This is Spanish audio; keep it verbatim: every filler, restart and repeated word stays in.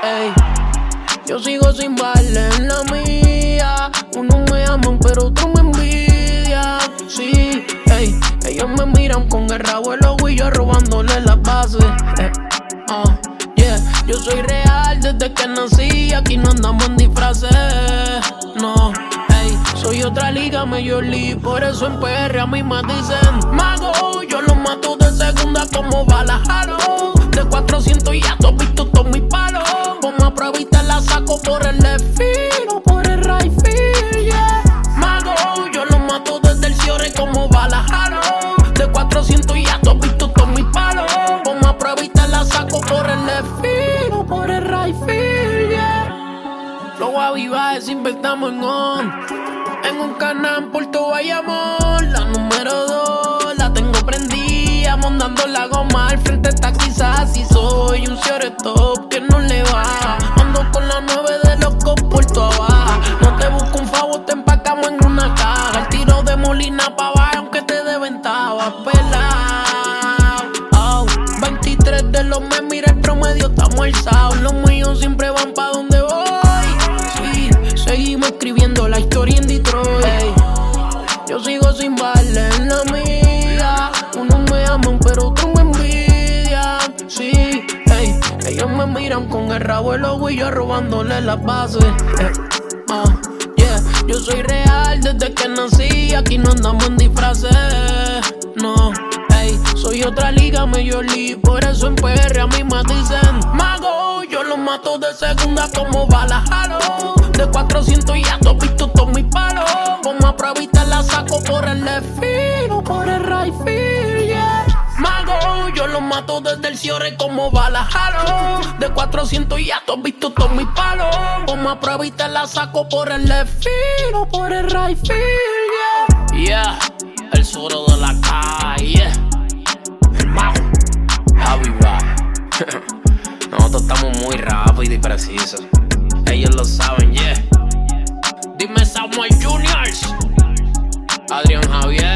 ey. Yo sigo sin baile en la mía. Unos me aman pero otros me envidian. Sí, ey. Ellos me miran con el rabo el ojo y yo robándole las bases. Eh, uh, yeah. Yo soy real desde que nací. Aquí no andamos en disfraces. No, ey. Soy otra liga, Major League. Por eso en P R a mí me dicen mago. Yo los mato de segunda como balas Halo. De cuatrocientos ya tú has visto todos mis palos. Como a prueba y te la saco por el left field o por el right field, yeah. Mago, yo los mato desde el cierre como balas Halo. De cuatrocientos ya tú has visto todos mis palos. Como a prueba y te la saco por el left field o por el right field, yeah. Flow aviva, desinventamos en on. En un canal en Puerto Bayamón. La número dos la tengo prendida, montando la goma al frente está quizás. Si soy un cierre top que no le va. Ando con la nueve de locos Puerto abajo. No te busco un favor, te empacamos en una caja. El tiro de Molina pa' abajo aunque te dé ventaja. Pelao, oh, veintitrés de los me mira el promedio estamos alzados. Los míos siempre van pa' donde voy. Sí, seguimos escribiendo la historia en Detroit, ey. Yo sigo sin baile en la mía. Unos me aman pero otros me envidian. Sí, ey. Ellos me miran con el rabo el ojo y yo robándole las bases. Eh, uh, yeah. Yo soy real desde que nací. Aquí no andamos en disfraces. No, ey. Soy otra liga, Major League. Por eso en P R a mí me dicen mago. Yo los mato de segunda como balas Halo. De cuatrocientos ya tú has visto todos mis palos. Como a prueba y te la saco por el left field o por el right field, yeah. Mago, yo los mato desde el cierre como balas Halo. De cuatrocientos ya tú has visto todos mis palos. Como a prueba y te la saco por el left field o por el right field, yeah. Yeah, el suro de la calle. El mago, aviva. Nosotros estamos muy rápidos y precisos. Ellos lo saben, yeah. Dime Samuel Juniors, Adrián Javier.